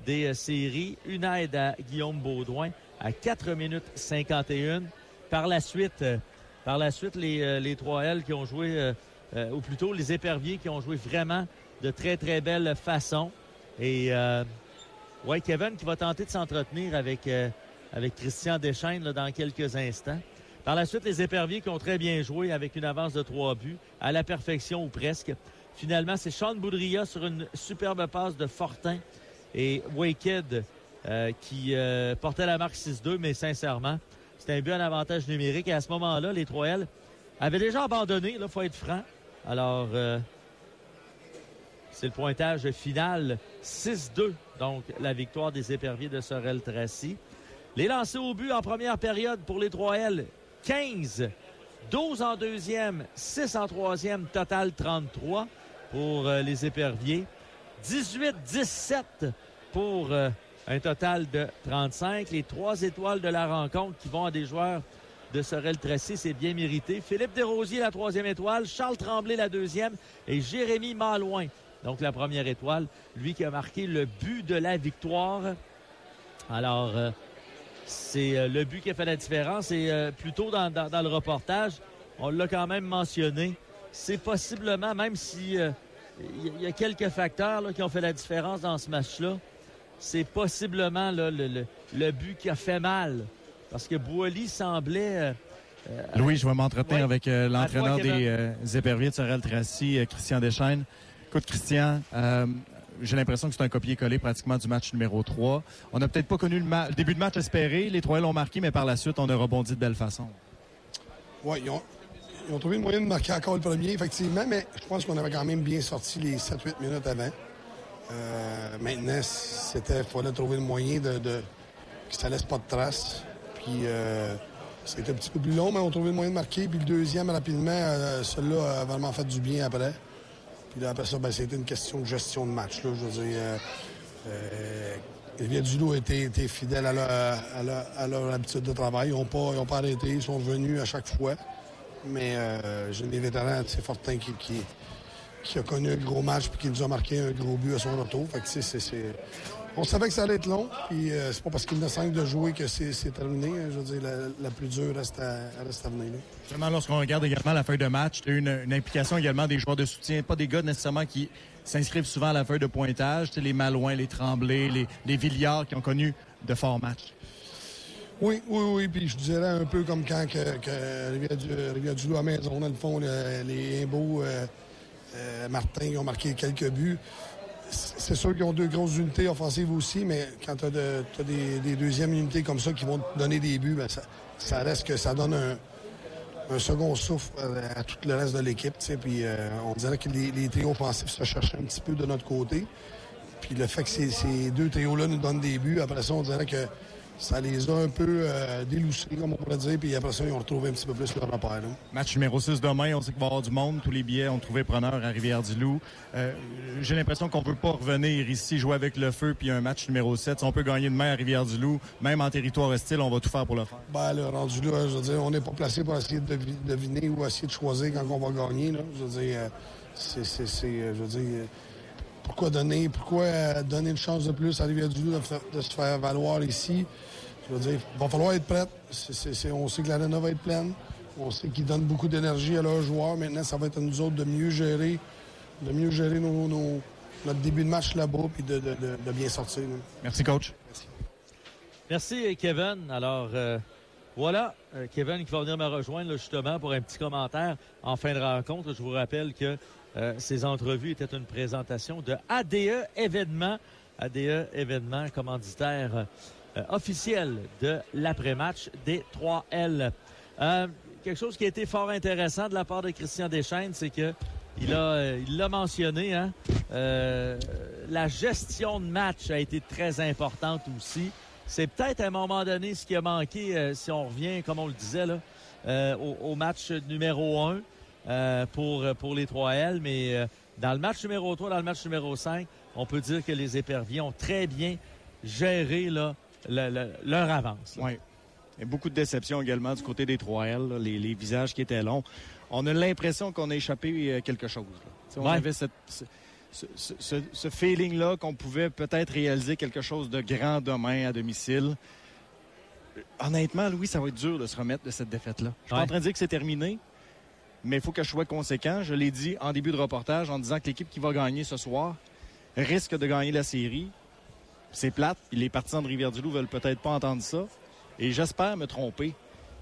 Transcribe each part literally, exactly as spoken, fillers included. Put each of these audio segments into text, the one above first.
des euh, séries. Une aide à Guillaume Baudouin à quatre minutes cinquante et un. Par la suite, euh, par la suite les, euh, les trois L qui ont joué, euh, euh, ou plutôt les Éperviers qui ont joué vraiment de très, très belle façon. Et euh, ouais, Kevin qui va tenter de s'entretenir avec, euh, avec Christian Deschaines là, dans quelques instants. Par la suite, les Éperviers qui ont très bien joué avec une avance de trois buts, à la perfection ou presque. Finalement, c'est Sean Boudria sur une superbe passe de Fortin et Waked euh, qui euh, portait la marque six deux, mais sincèrement, c'était un but en avantage numérique. Et à ce moment-là, les trois L avaient déjà abandonné, il faut être franc. Alors, euh, c'est le pointage final six deux, donc la victoire des Éperviers de Sorel-Tracy. Les lancers au but en première période pour les trois L, quinze, douze en deuxième, six en troisième, total trente-trois pour euh, les Éperviers. dix-huit dix-sept pour euh, un total de trente-cinq. Les trois étoiles de la rencontre qui vont à des joueurs de Sorel-Tracy, c'est bien mérité. Philippe Desrosiers, la troisième étoile, Charles Tremblay, la deuxième, et Jérémy Malouin, donc la première étoile, lui qui a marqué le but de la victoire. Alors, euh, c'est euh, le but qui a fait la différence. Et euh, plus tôt dans, dans, dans le reportage, on l'a quand même mentionné, c'est possiblement, même si euh, il y a quelques facteurs là, qui ont fait la différence dans ce match-là, c'est possiblement là, le, le, le but qui a fait mal. Parce que Boily semblait... Euh, euh, Louis, je vais m'entretenir ouais, avec euh, l'entraîneur des euh, Éperviers de Sorel-Tracy, euh, Christian Deschaines. Écoute, Christian, euh, j'ai l'impression que c'est un copier-coller pratiquement du match numéro trois. On n'a peut-être pas connu le, ma- le début de match espéré. Les trois l'ont marqué, mais par la suite, on a rebondi de belle façon. Oui, ils ont, ils ont trouvé une moyenne de marquer encore le premier, effectivement, mais je pense qu'on avait quand même bien sorti les sept huit minutes avant. Euh, maintenant, c'était, il fallait trouver le moyen de, de que ça laisse pas de traces. Puis euh, c'était un petit peu plus long, mais on a trouvé le moyen de marquer. Puis le deuxième, rapidement, euh, celui-là a vraiment fait du bien après. Puis là, après ça, ben, c'était une question de gestion de match. Là, je veux dire, euh, euh, Rivière-du-Loup a été, été fidèle à leur, à, leur, à leur habitude de travail. Ils n'ont pas, ils ont pas arrêté, ils sont venus à chaque fois. Mais euh, j'ai des vétérans, c'est Fortin qui, qui, qui a connu un gros match puis qui nous a marqué un gros but à son retour. Fait que, c'est, c'est, c'est... On savait que ça allait être long, puis euh, c'est pas parce qu'il y en a cinq de jouer que c'est, c'est terminé. Je veux dire, la, la plus dure reste à, reste à venir. Là. Justement, lorsqu'on regarde également la feuille de match, tu as eu une, une implication également des joueurs de soutien, pas des gars nécessairement qui s'inscrivent souvent à la feuille de pointage, tu sais, les Malouin, les Tremblay, les, les Villiard qui ont connu de forts matchs. Oui, oui, oui, puis je dirais un peu comme quand que, que Rivière-du-Loup Rivière à la maison, dans le fond, le, les Imbeaux, euh, euh, Martin, ils ont marqué quelques buts. C'est sûr qu'ils ont deux grosses unités offensives aussi, mais quand tu as de, des, des deuxièmes unités comme ça qui vont te donner des buts, ben ça, ça reste que ça donne un, un second souffle à, à tout le reste de l'équipe. Puis euh, on dirait que les, les trios offensifs se cherchaient un petit peu de notre côté. Puis le fait que ces, ces deux trios-là nous donnent des buts, après ça, on dirait que ça les a un peu euh, déloussés, comme on pourrait dire, puis après ça, ils ont retrouvé un petit peu plus leur repère. Là. Match numéro six demain, on sait qu'il va y avoir du monde. Tous les billets ont trouvé preneur à Rivière-du-Loup. Euh, j'ai l'impression qu'on ne peut pas revenir ici, jouer avec le feu, puis un match numéro sept. Si on peut gagner demain à Rivière-du-Loup, même en territoire hostile, on va tout faire pour le faire. Ben, là, rendu là, je veux dire, on n'est pas placé pour essayer de deviner ou essayer de choisir quand on va gagner. Là. Je veux dire, c'est, c'est, c'est, je veux dire, pourquoi donner, pourquoi donner une chance de plus à Rivière-du-Loup de, de se faire valoir ici? Je veux dire, il va falloir être prêt. C'est, c'est, c'est, on sait que l'aréna va être pleine. On sait qu'ils donnent beaucoup d'énergie à leurs joueurs. Maintenant, ça va être à nous autres de mieux gérer, de mieux gérer nos, nos, notre début de match là-bas et de, de, de, de bien sortir. Là. Merci, coach. Merci. Merci, Kevin. Alors, euh, voilà, euh, Kevin qui va venir me rejoindre là, justement pour un petit commentaire en fin de rencontre. Je vous rappelle que euh, ces entrevues étaient une présentation de A D E Événements. A D E Événements, commanditaire euh, officiel de l'après-match des trois L. Euh, quelque chose qui a été fort intéressant de la part de Christian Deschaines, c'est que il a, euh, il l'a mentionné, hein, euh, la gestion de match a été très importante aussi. C'est peut-être à un moment donné ce qui a manqué, euh, si on revient, comme on le disait, là, euh, au, au match numéro un euh, pour, pour les trois L, mais euh, dans le match numéro trois, dans le match numéro cinq, on peut dire que les Éperviers ont très bien géré là, le, le, leur avance. Oui. Il y a beaucoup de déceptions également du côté des trois L, là, les, les visages qui étaient longs. On a l'impression qu'on a échappé quelque chose. Là. On ouais. avait cette, ce, ce, ce feeling-là qu'on pouvait peut-être réaliser quelque chose de grand demain à domicile. Honnêtement, Louis, ça va être dur de se remettre de cette défaite-là. Je suis ouais. pas en train de dire que c'est terminé, mais il faut que je sois conséquent. Je l'ai dit en début de reportage en disant que l'équipe qui va gagner ce soir risque de gagner la série. C'est plate. Les partisans de Rivière-du-Loup veulent peut-être pas entendre ça. Et j'espère me tromper,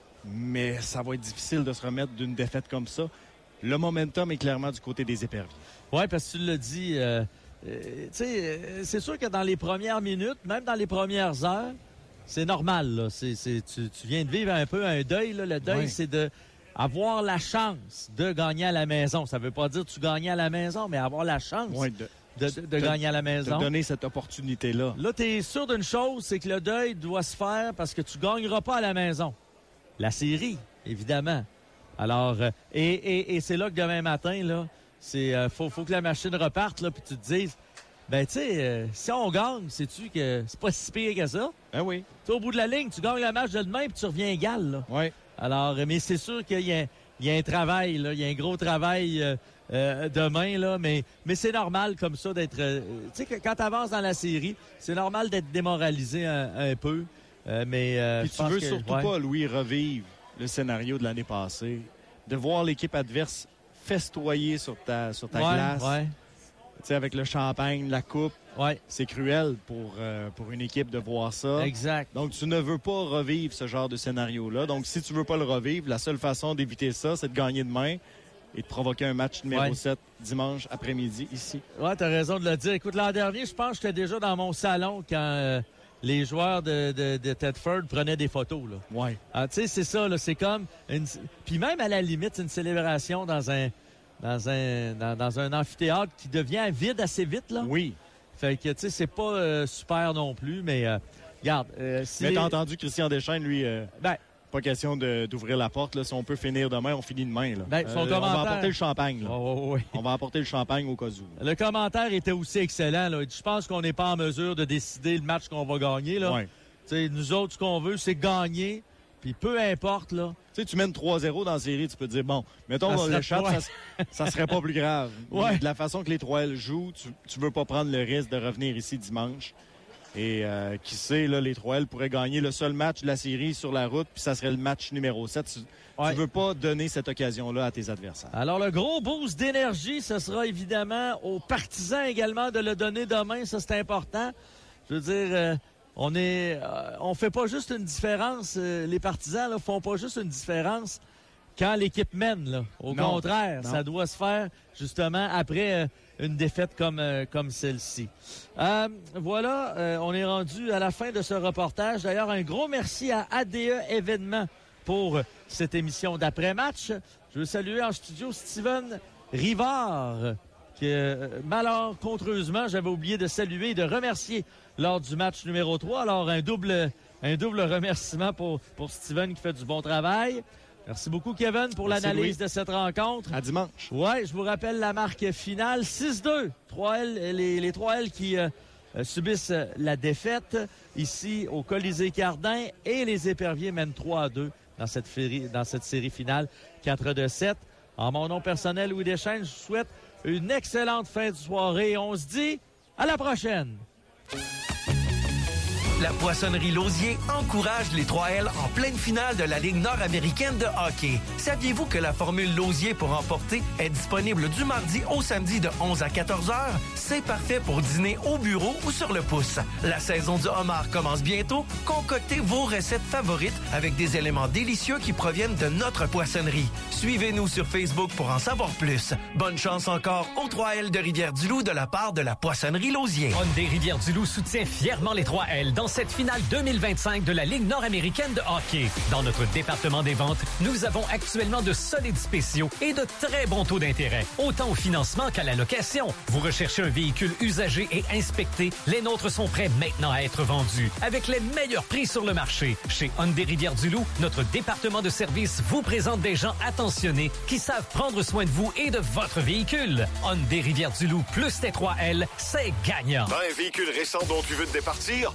mais ça va être difficile de se remettre d'une défaite comme ça. Le momentum est clairement du côté des éperviers. Oui, parce que tu l'as dit, euh, euh, tu sais, euh, c'est sûr que dans les premières minutes, même dans les premières heures, c'est normal. Là. C'est, c'est, tu, tu viens de vivre un peu un deuil. Là. Le deuil, oui. c'est de avoir la chance de gagner à la maison. Ça ne veut pas dire que tu gagnes à la maison, mais avoir la chance oui, de, de, de, de te, gagner à la maison. De donner cette opportunité-là. Là, tu es sûr d'une chose, c'est que le deuil doit se faire parce que tu ne gagneras pas à la maison. La série, évidemment. Alors, euh, et, et, et c'est là que demain matin, là, c'est euh, faut, faut que la machine reparte, là, puis tu te dises, ben tu sais, euh, si on gagne, sais-tu que c'est pas si pire que ça? Ben oui. Tu au bout de la ligne, tu gagnes le match de demain, puis tu reviens égal, là. Oui. Alors, mais c'est sûr qu'il y a, il y a un travail, là, il y a un gros travail euh, euh, demain, là, mais, mais c'est normal comme ça d'être, euh, tu sais, que quand tu avances dans la série, c'est normal d'être démoralisé un, un peu, euh, mais... Euh, puis tu veux que, surtout ouais. pas, Louis, revivre le scénario de l'année passée, de voir l'équipe adverse festoyer sur ta, sur ta ouais, glace, ouais. Tu sais, avec le champagne, la coupe. Ouais. C'est cruel pour, euh, pour une équipe de voir ça. Exact. Donc, tu ne veux pas revivre ce genre de scénario-là. Donc, si tu veux pas le revivre, la seule façon d'éviter ça, c'est de gagner demain et de provoquer un match numéro ouais. sept dimanche après-midi ici. Ouais, t'as raison de le dire. Écoute, l'an dernier, je pense que j'étais déjà dans mon salon quand... Euh... les joueurs de, de, de Thetford prenaient des photos, là. Ouais. Ah, tu sais, c'est ça, là. C'est comme une... Puis même, à la limite, c'est une célébration dans un... dans un dans, dans un amphithéâtre qui devient vide assez vite, là. Oui. Fait que, tu sais, c'est pas euh, super non plus, mais... Euh, regarde... Euh, si mais t'as les... entendu Christian Deschênes, lui... Euh... Ben... Pas question de, d'ouvrir la porte. Là. Si on peut finir demain, on finit demain. Là. Ben, son euh, commentaire... On va apporter le champagne. Là. Oh, oh, oui. On va apporter le champagne au cas où. Le commentaire était aussi excellent. Là. Je pense qu'on n'est pas en mesure de décider le match qu'on va gagner. Là. Ouais. T'sais, nous autres, ce qu'on veut, c'est gagner. Puis peu importe, là. Tu sais, tu mènes trois zéro dans la série, tu peux te dire, bon, mettons, ça on l'échappe, ouais. ça, ça serait pas plus grave. Ouais. De la façon que les trois L jouent, tu, tu veux pas prendre le risque de revenir ici dimanche. Et euh, qui sait, là, les trois L pourraient gagner le seul match de la série sur la route, puis ça serait le match numéro sept. Tu, ouais. tu veux pas donner cette occasion-là à tes adversaires. Alors, le gros boost d'énergie, ce sera évidemment aux partisans également de le donner demain. Ça, c'est important. Je veux dire, euh, on est, euh, on fait pas juste une différence. Euh, les partisans, là, font pas juste une différence quand l'équipe mène, là. Au non, contraire, non. ça doit se faire justement après euh, une défaite comme, euh, comme celle-ci. Euh, voilà, euh, on est rendu à la fin de ce reportage. D'ailleurs, un gros merci à A D E Événements pour cette émission d'après-match. Je veux saluer en studio Steven Rivard, que euh, malencontreusement, j'avais oublié de saluer et de remercier lors du match numéro trois. Alors, un double, un double remerciement pour, pour Steven qui fait du bon travail. Merci beaucoup, Kevin, pour Merci, l'analyse Louis. de cette rencontre. À dimanche. Ouais, je vous rappelle la marque finale, six deux. trois L, les, les trois L qui euh, subissent la défaite ici au Colisée Cardin et les Éperviers mènent trois à deux dans cette, férie, dans cette série finale, quatre deux sept. En mon nom personnel, Louis Deschênes, je vous souhaite une excellente fin de soirée. On se dit à la prochaine. La Poissonnerie Lausier encourage les trois L en pleine finale de la Ligue nord-américaine de hockey. Saviez-vous que la formule Lausier pour emporter est disponible du mardi au samedi de onze à quatorze heures? C'est parfait pour dîner au bureau ou sur le pouce. La saison du homard commence bientôt. Concoctez vos recettes favorites avec des éléments délicieux qui proviennent de notre poissonnerie. Suivez-nous sur Facebook pour en savoir plus. Bonne chance encore aux trois L de Rivière-du-Loup de la part de la Poissonnerie Lausier. Hyundai Rivière-du-Loup soutient fièrement les trois L dans cette finale deux mille vingt-cinq de la Ligue nord-américaine de hockey. Dans notre département des ventes, nous avons actuellement de solides spéciaux et de très bons taux d'intérêt, autant au financement qu'à la location. Vous recherchez un véhicule usagé et inspecté, les nôtres sont prêts maintenant à être vendus, avec les meilleurs prix sur le marché. Chez Hyundai Rivière-du-Loup, notre département de service vous présente des gens attentionnés qui savent prendre soin de vous et de votre véhicule. Hyundai Rivière-du-Loup plus T trois L, c'est gagnant. T'as un véhicule récent dont tu veux te départir? Suite à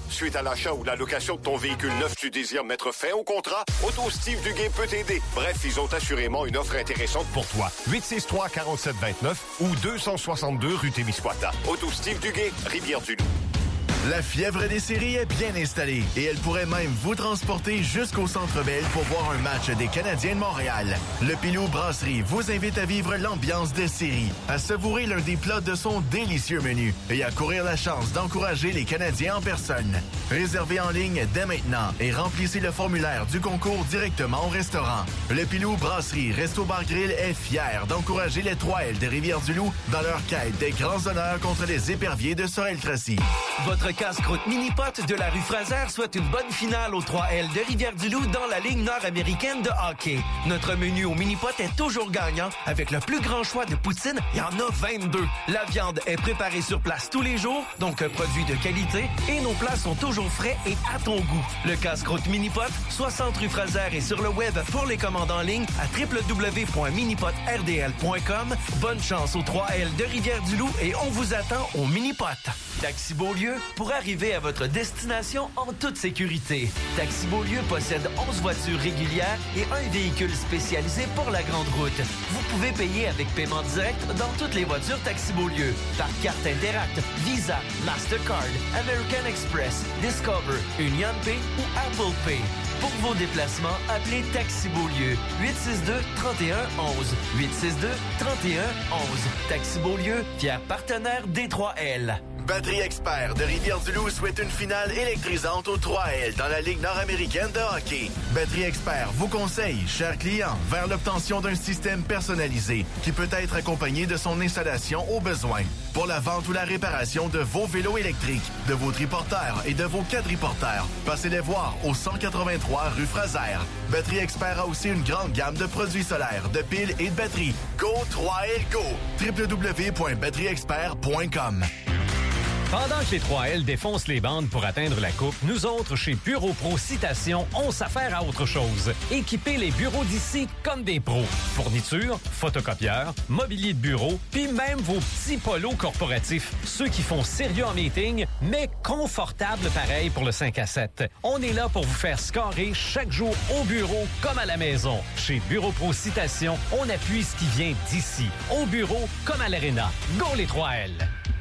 l'achat ou la location de ton véhicule neuf, tu désires mettre fin au contrat? Auto Steve Duguay peut t'aider. Bref, ils ont assurément une offre intéressante pour toi. huit six trois, quatre sept deux neuf ou deux cent soixante-deux rue Témiscouata. Auto Steve Duguay, Rivière-du-Loup. La fièvre des séries est bien installée et elle pourrait même vous transporter jusqu'au Centre Bell pour voir un match des Canadiens de Montréal. Le Pilou Brasserie vous invite à vivre l'ambiance des séries, à savourer l'un des plats de son délicieux menu et à courir la chance d'encourager les Canadiens en personne. Réservez en ligne dès maintenant et remplissez le formulaire du concours directement au restaurant. Le Pilou Brasserie Resto Bar Grill est fier d'encourager les trois L de Rivière-du-Loup dans leur quête des grands honneurs contre les éperviers de Sorel-Tracy. Votre casse-croûte mini-pot de la rue Fraser souhaite une bonne finale aux trois L de Rivière-du-Loup dans la Ligue nord-américaine de hockey. Notre menu au mini-pot est toujours gagnant. Avec le plus grand choix de poutine, il y en a vingt-deux. La viande est préparée sur place tous les jours, donc un produit de qualité, et nos plats sont toujours frais et à ton goût. Le casse-croûte mini-pot, soixante rue Fraser et sur le web pour les commandes en ligne à w w w point minipot r d l point com. Bonne chance aux trois L de Rivière-du-Loup et on vous attend au mini-pot. Taxi Beaulieu, pour arriver à votre destination en toute sécurité. Taxi Beaulieu possède onze voitures régulières et un véhicule spécialisé pour la grande route. Vous pouvez payer avec paiement direct dans toutes les voitures Taxi Beaulieu, par carte Interact, Visa, Mastercard, American Express, Discover, UnionPay ou Apple Pay. Pour vos déplacements, appelez Taxi Beaulieu huit six deux, trois un un un. huit six deux, trois un un un. Taxi Beaulieu, fier partenaire des trois L. Batterie Expert de Rivière-du-Loup souhaite une finale électrisante aux trois L dans la Ligue nord-américaine de hockey. Batterie Expert vous conseille, chers clients, vers l'obtention d'un système personnalisé qui peut être accompagné de son installation au besoin. Pour la vente ou la réparation de vos vélos électriques, de vos triporteurs et de vos quadriporteurs, passez les voir au cent quatre-vingt-trois rue Fraser. Batterie Expert a aussi une grande gamme de produits solaires, de piles et de batteries. Go trois L Go! w w w point batterie expert point com. Pendant que les trois L défoncent les bandes pour atteindre la coupe, nous autres, chez Bureau Pro Citation, on s'affaire à autre chose. Équiper les bureaux d'ici comme des pros. Fourniture, photocopieurs, mobilier de bureau, puis même vos petits polos corporatifs. Ceux qui font sérieux en meeting, mais confortables pareil pour le cinq à sept. On est là pour vous faire scorer chaque jour au bureau comme à la maison. Chez Bureau Pro Citation, on appuie ce qui vient d'ici. Au bureau comme à l'aréna. Go les trois L!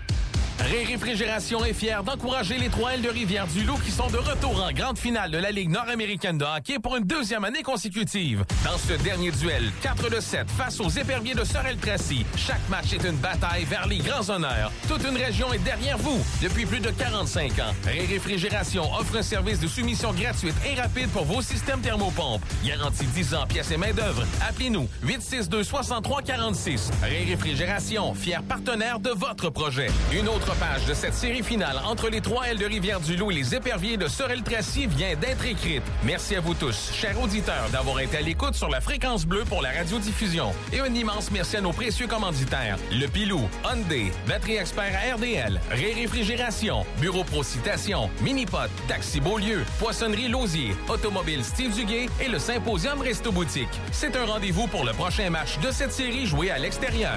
Ré Réfrigération est fier d'encourager les trois L de Rivière-du-Loup qui sont de retour en grande finale de la Ligue nord-américaine de hockey pour une deuxième année consécutive. Dans ce dernier duel, quatre de sept face aux éperviers de Sorel-Tracy, chaque match est une bataille vers les grands honneurs. Toute une région est derrière vous depuis plus de quarante-cinq ans. Ré Réfrigération offre un service de soumission gratuite et rapide pour vos systèmes thermopompes. Garantie dix ans pièces et main-d'œuvre. Appelez-nous huit six deux, soixante-trois quarante-six. Ré Réfrigération, fier partenaire de votre projet. Une autre page de cette série finale entre les trois L de Rivière-du-Loup et les éperviers de Sorel-Tracy vient d'être écrite. Merci à vous tous, chers auditeurs, d'avoir été à l'écoute sur la fréquence bleue pour la radiodiffusion. Et un immense merci à nos précieux commanditaires. Le Pilou, Hyundai, Batterie Expert à R D L, Ré Réfrigération, Bureau Pro Citation, Minipot, Taxi Beaulieu, Poissonnerie Lausier, Automobile Steve Duguay et le Symposium Resto Boutique. C'est un rendez-vous pour le prochain match de cette série joué à l'extérieur.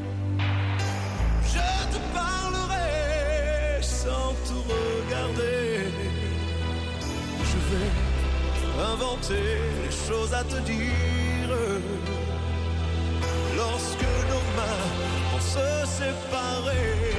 Je te parlerai sans te regarder. inventer des choses à te dire. Lorsque nos mains vont se séparer,